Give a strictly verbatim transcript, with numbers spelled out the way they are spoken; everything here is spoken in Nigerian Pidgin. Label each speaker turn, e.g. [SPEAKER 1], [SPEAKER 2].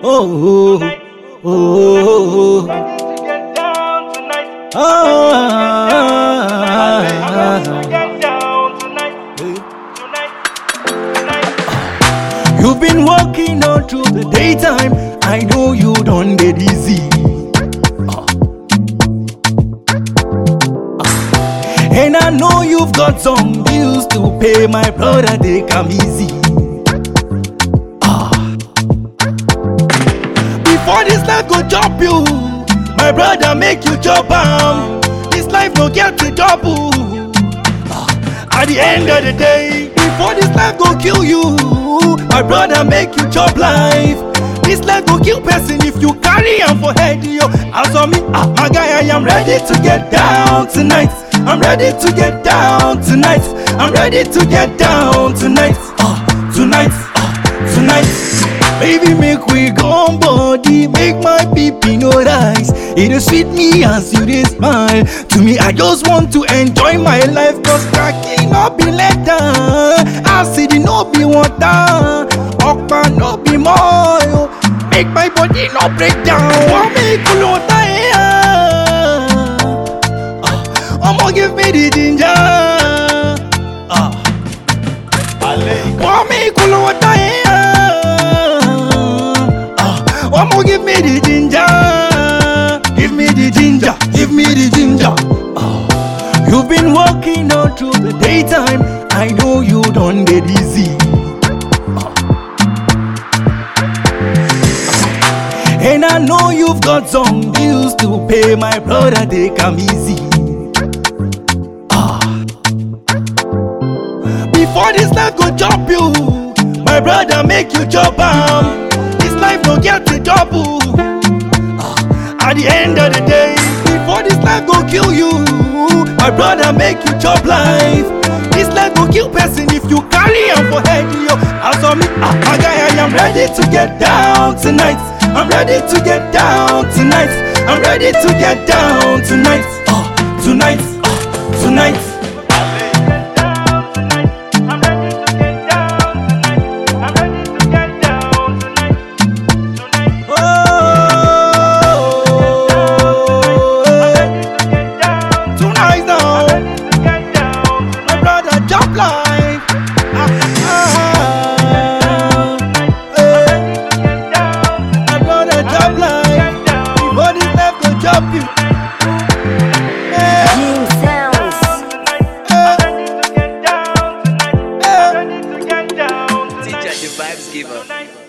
[SPEAKER 1] oh, oh, oh, oh. You've been walking all through the daytime. I know you don't get easy. And I know you've got some bills to pay, my brother, they come easy. Ah. Before this life go jump you, my brother make you jump am. This life no get to double. Ah. At the end of the day, before this life go kill you, my brother make you chop life. This life go kill person if you carry am for head, yo. As for me, ah, my guy, I am ready to get down tonight. I'm ready to get down tonight. I'm ready to get down tonight. Uh, tonight, uh, tonight. Baby, make we go on body. Make my pipi no rise. It is sweet me as you dey smile. To me, I just want to enjoy my life. Cause cracking no be leather. Acid no be water. Okpa no be more. Make my body no break down. Want me cool water. Omo, give me the ginger. Ah, want me cool water? Ah, omo, give me the ginger. Give me the ginger. Give me the ginger. Ah, you've been walking all through the daytime. I know you don't get easy. Ah. And I know you've got some bills to pay, my brother, they come easy. Before this life go jump you, my brother make you jump am. This life no get to double. Ah, at the end of the day, before this life go kill you, my brother make you chop life. This life go kill person if you carry am for head, yo. As for me, ah, my guy, I am ready to get down tonight. I'm ready to get down tonight. I'm ready to get down tonight. Ah, tonight, ah, tonight.
[SPEAKER 2] Vibes giver.